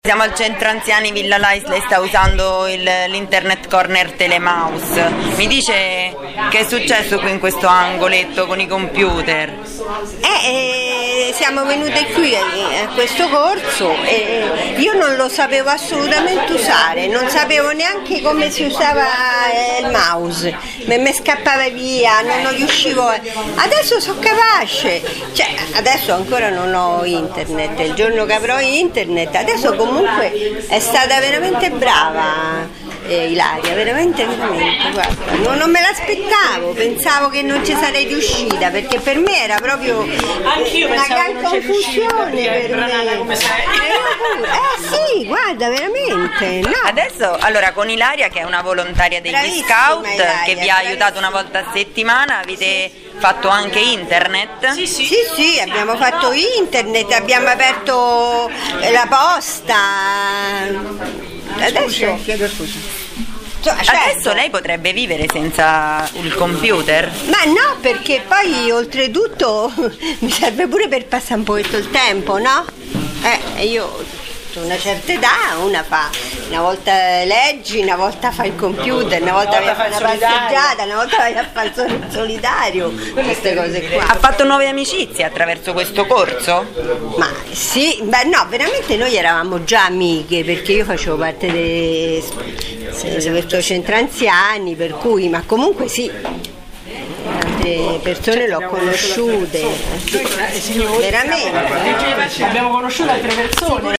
Siamo al centro anziani Villa Lais, lei sta usando l'internet corner Telemouse. Mi dice che è successo qui in questo angoletto con i computer? Siamo venute qui a questo corso e io non lo sapevo assolutamente usare, non sapevo neanche come si usava il mouse, mi scappava via, non riuscivo. Adesso sono capace, adesso ancora non ho internet, il giorno che avrò internet, adesso comunque è stata veramente brava. Ilaria, veramente, guarda, non me l'aspettavo, pensavo che non ci sarei riuscita, perché per me era proprio una gran confusione per me. Come sei. Sì, guarda, veramente. No. Adesso, allora, con Ilaria, che è una volontaria degli Bravissima, Scout, Ilaria, che vi ha aiutato una volta a settimana, avete fatto anche internet? Sì, abbiamo fatto internet, abbiamo aperto la posta. Adesso chiedo scusa. Adesso lei potrebbe vivere senza il computer? Ma no, perché poi oltretutto mi serve pure per passare un pochetto il tempo, no? Io ho una certa età, una volta leggi, una volta fa il computer, una volta vai a fare una passeggiata, una volta vai a fare il solitario, queste cose qua. Ha fatto nuove amicizie attraverso questo corso? Ma sì, no, veramente noi eravamo già amiche, perché io facevo parte di questo centro anziani, per cui, ma comunque sì, tante persone l'ho conosciute, veramente. Abbiamo conosciuto altre persone.